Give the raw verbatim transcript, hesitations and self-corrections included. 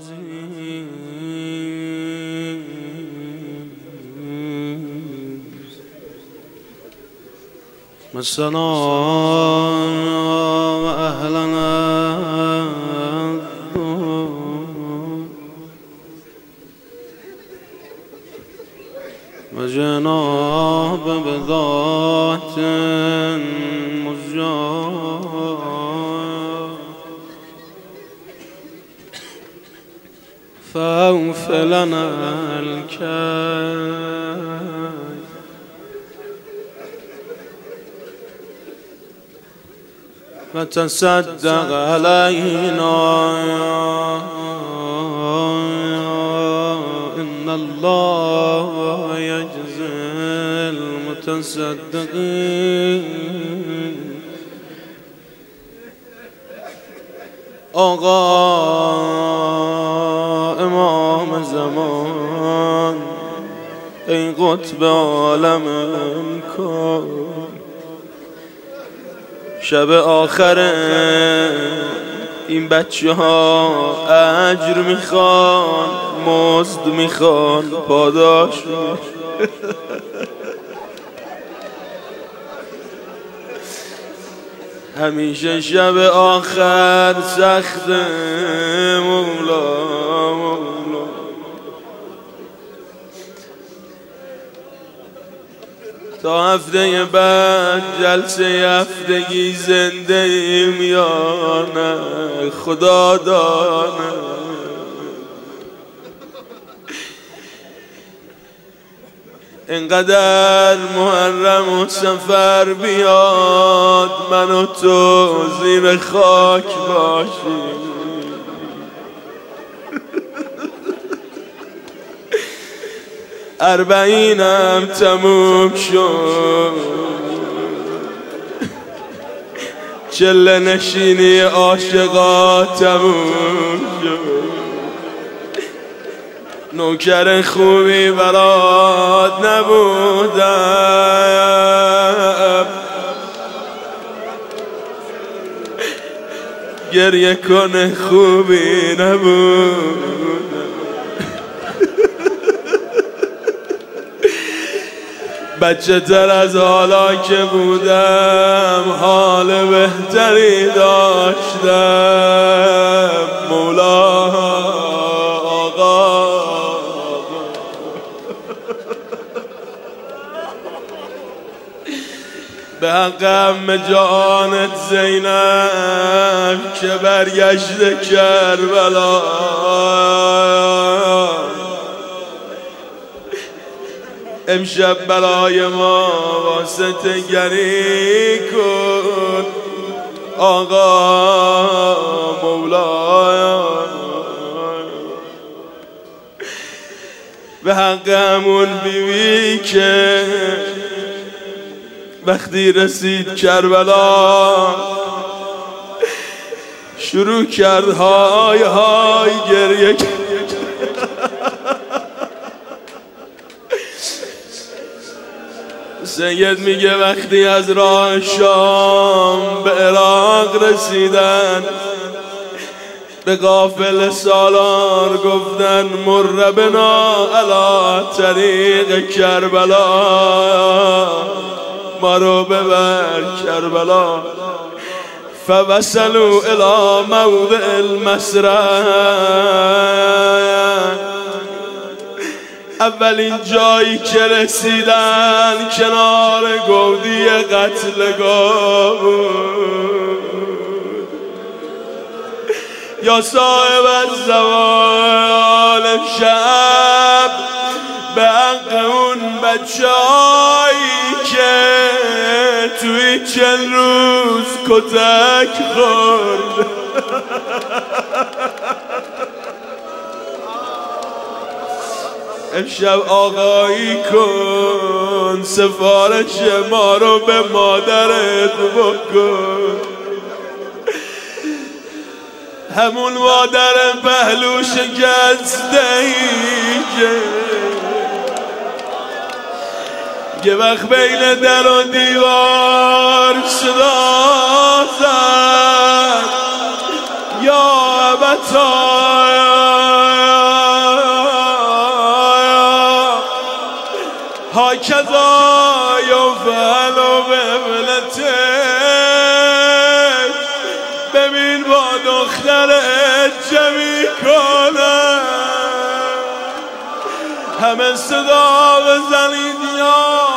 مسنا و اهلنا و جناب بذات مزجار فاوف لنا الكيل وتصدق علينا إن الله يجزي المتصدقين. آقا امام زمان ای قطب عالم امکان، شب آخر این بچه ها اجر میخوان، مزد میخوان، پاداش همیشه شب آخر سخت مولا مولا. تا هفته بعد جلسه هفتگی زنده ایم یا نه خدا دانه. اینقدر محرم و سفر بیاد من و تو زیر خاک باشیم، اربعینم تموم شد، چله نشینی عاشقا تموم شد، نوکر خوبی برات نبودم، گریه کنه خوبی نبودم. بچه تر از حالا که بودم حال بهتری داشتم. مولا آقا به حق ام جانت زینب که برگشت کربلا، امشب برای ما واسطه گری کن آقا مولا. به حق همون بیوی که وقتی رسید کربلا شروع کرد های های گریه. سید میگه وقتی از راه شام به عراق رسیدن به قافله سالار گفتن مر بنا علی طریق کربلا، ما رو ببر کربلا. فوصلوا الی موضع المسرع، اولین جایی که رسیدن کنار گودی قتلگاه بود. یا صاحب الزوال شب به حق اون بچه‌هایی که توی چند روز کتک خورد، امشب آقایی کن، سفارش ما رو به مادرت بکن. همون مادر پهلو شکسته ای که یه وقت بین در و دیوار صدا زد یا ابتا کذا یفعل بابنتک. ببین با دخترت چه میکنه. همه صدا بزنید یا